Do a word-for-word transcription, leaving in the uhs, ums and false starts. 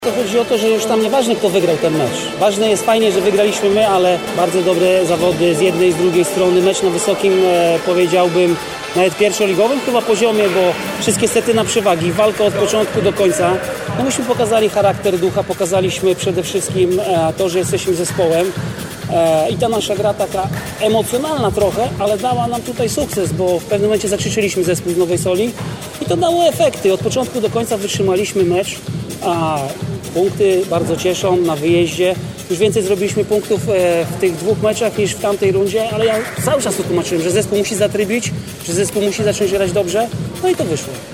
To chodzi o to, że już tam nieważne, kto wygrał ten mecz. Ważne jest fajnie, że wygraliśmy my, ale bardzo dobre zawody z jednej i z drugiej strony. Mecz na wysokim, e, powiedziałbym, nawet pierwszoligowym chyba poziomie, bo wszystkie sety na przewagi, walka od początku do końca. No myśmy pokazali charakter ducha, pokazaliśmy przede wszystkim e, to, że jesteśmy zespołem. E, I ta nasza gra taka emocjonalna trochę, ale dała nam tutaj sukces, bo w pewnym momencie zakrzyczeliśmy zespół z Nowej Soli i to dało efekty. Od początku do końca wytrzymaliśmy mecz. A punkty bardzo cieszą na wyjeździe. Już więcej zrobiliśmy punktów w tych dwóch meczach niż w tamtej rundzie, ale ja cały czas to tłumaczyłem, że zespół musi zatrybić, że zespół musi zacząć grać dobrze, no i to wyszło.